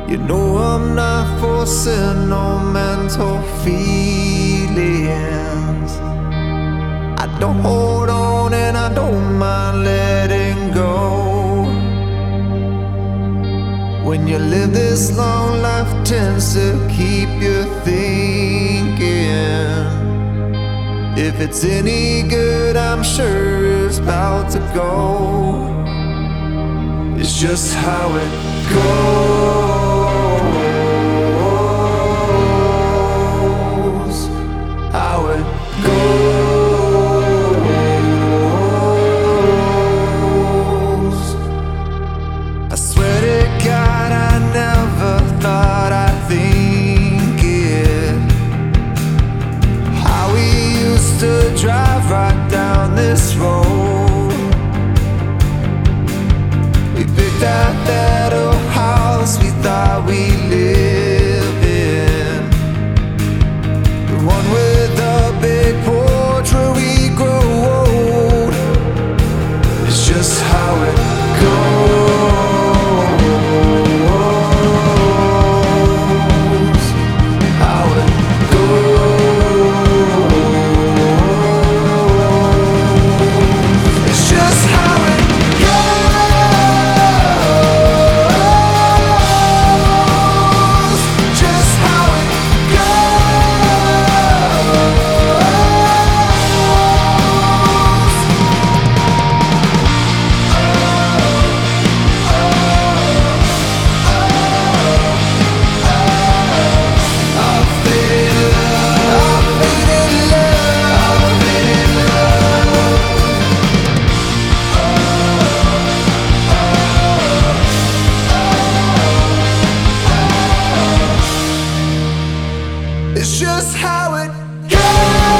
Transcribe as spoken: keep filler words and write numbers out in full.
You know I'm not forcing no mental feelings. I don't hold on and I don't mind letting go. When you live this long, life tends to keep you thinking. If it's any good, I'm sure it's about to go. It's just how it goes. How it goes. I swear to God, I never thought I'd think it. How we used to drive right down this road. We picked out that old house we thought we lived in, the one with the big porch where we grow old. It's just how it goes. How it goes. It's just how it goes. Just how it It's just how it goes.